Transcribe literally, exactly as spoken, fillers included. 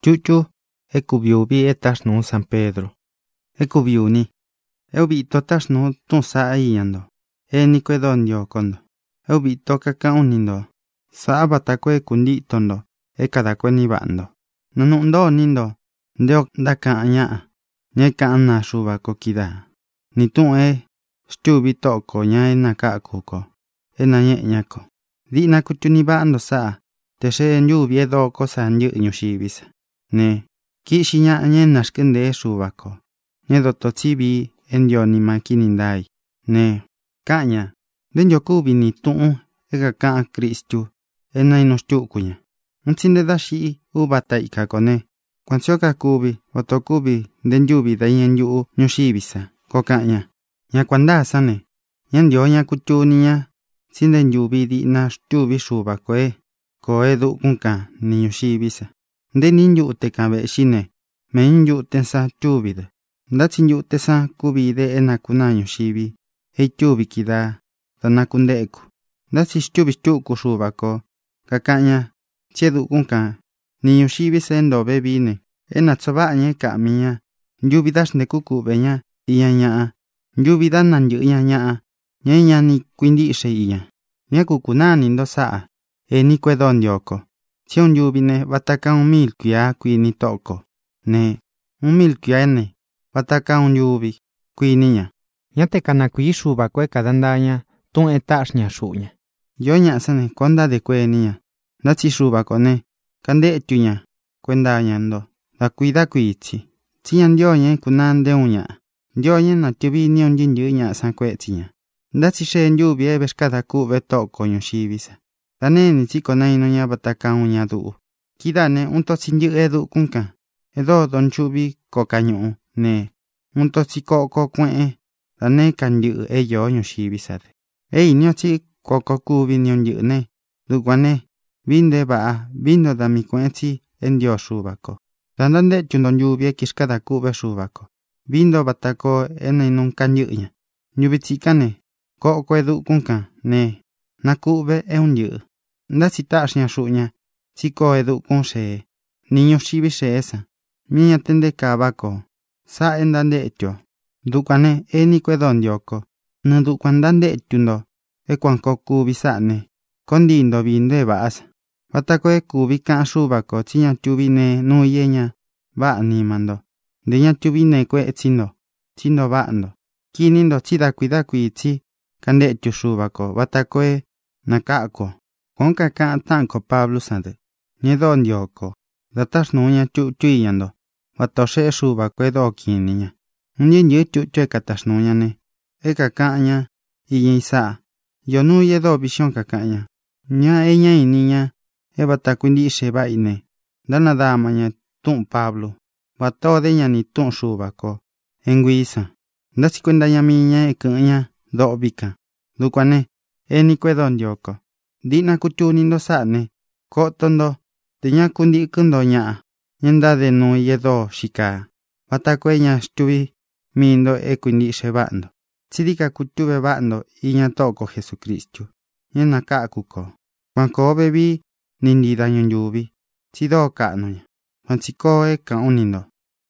Chuchu, e cubiubi e tasnu San Pedro. E cubiuni. E ubito tasnu tun sa iyando. E ni kwedon yo kondo. E ubito kaka unindo. Sa batakwe kundi tondo. E kadakwe ni bando. Nanundo nindo. Ndeo daka anya. Nye ka na shuba ko kida. Ni tun e. Stubi toko nya e naka kuko. E na nye nyako. Di na kuchuni bando sa. Te she nyu viedo cosa nyu nyushibisa. Ne. Kishi nya nye nashkende shuba ko. Nye doto chibi endio ni makinindai. Ne. Kanya. Den yokubi ni tun. E kaka Kristu. E na inoshtu kunya. Ntsinde dashi ubata ikakone. Kwansioka kubi, otokubi, den yubi da yen yu nyushibisa, kokanya. Nya kwanda sane, nyan dio nya kuchuni nya, sin den yubi di na shtubi shuba koe, koe du kunka ni nyushibisa. Den nin yu te kabe shine, men yu te sa chubide. Ndatsin yu te sa kubi de ena kuna nyushibi, e chubi kida, da na kundeku. Ndatsi shtubi shtuku shuba ko, kakanya, chedu kunka, ni nyushibi sendo bebine. Ena tsoba nye ka miya. Njubidash ne kuku benya. Iya nyaa. Njubidan nan yu iya nyaa. Nye nya ni kuindi ishe iya. Nya kuku nani ndo saa. E ni kwedon yoko. Chio njubine bataka un mil kuya kui ni toko. Ne. Un mil kuya ne. Bataka un njubi. Kui niya. Nya te kana kui shuba kwe kadandanya. Tun etash nya shunya. Yo nya sane konda de kwe niya. Natsi shuba kone. Kande etu nya. Kwenda nyando. Da cuida cuichi. Chian dio nye kunan de unya. Dio nye na tubi nion jin yu nya san kwe chinya. Da si she nyu bie beskada ku be toko nyushibisa. Da ne ni chiko na ino nya bataka unya du. Kida ne unto sin yu edu kunka. Edo don chubi kokanyu ne. Unto chiko ko kwe. Da ne kan yu e yo nyushibisa de. E inyo chi koko kubi nion yu ne. Du kwane. Binde ba bindo da mi kwe chi en dio shubako. Dandande chundon lluvia kishkada kube shubako. Bindo batako ena inun kanyunya. Nyubitsikane. Ko ko edu kunka. Ne. Na kube e un yu. Nda sitash nya shunya. Chiko edu kun she. Niño shibi she esa. Minya tende kabako. Sa endande echo. Dukane e ni kwedon yoko. Na dukwandande chundo. E kwanko kubi sa ne. Kondindo binde baasa. Batako e kubi ka shubako chinya chubine no yenya ba animando. De nya chubine kwe chindo. Chindo baando. Kinindo chida cuida kuichi. Kande chushubako. Batako e nakako. Konka ka tanko Pablo sande. Nyedon yoko. Datash no nya chu chuyando. Batoshe shubako e do kininya. Unye nye chu chue katash no nya ne. E kakanya. Iye sa. Yo no yedo vision kakanya. Nya e nya ininya. E batakuindi sheba ine. Dana dama nya tun Pablo. Bato de nya ni tun shubako. Enguisa. Ndasi kwenda nya minya e kanya dobika. Dukwane. E ni kwedon yoko. Dina kuchuni ndo sane. Kotondo. De nya kundi kundo nya. Nyenda de no yedo shika. Batakwe nya stubi. Mindo e kuindi shebando. Chidika kuchube bando. Inya toko Jesucristo. Nyena kakuko. Kwanko bebi. Nindi daño yubi. Chido ka noña. Fanchiko e ka unindo.